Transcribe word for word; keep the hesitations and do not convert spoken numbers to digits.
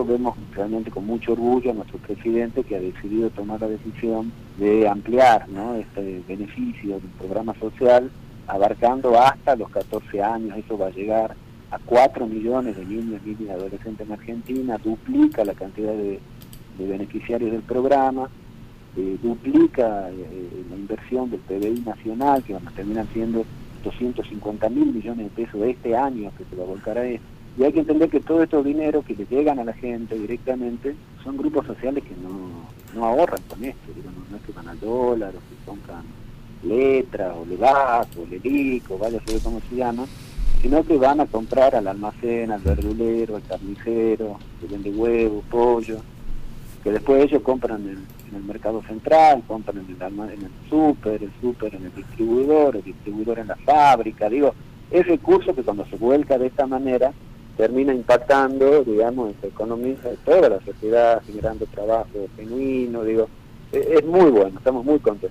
eso vemos realmente con mucho orgullo a nuestro presidente, que ha decidido tomar la decisión de ampliar, ¿no?, este beneficio del programa social, abarcando hasta los catorce años. Eso va a llegar a cuatro millones de niños, niñas y adolescentes en Argentina, duplica la cantidad de, de beneficiarios del programa, eh, duplica eh, la inversión del P B I nacional, que van a terminar siendo doscientos cincuenta mil millones de pesos de este año que se va a volcar a esto. Y hay que entender que todos estos dineros que le llegan a la gente directamente son grupos sociales que no, no ahorran con esto, digo, no, no es que van al dólar o que compran letras o levac o lelic o vaya a saber cómo se llama, sino que van a comprar al almacén, al verdulero, al carnicero, que vende huevos, pollo, que después ellos compran en, en el mercado central, compran en el, en el súper, el súper en el distribuidor, el distribuidor en la fábrica. Digo, es recurso que cuando se vuelca de esta manera termina impactando, digamos, en la economía de toda la sociedad, generando trabajo genuino. Digo, es, es muy bueno, estamos muy contentos.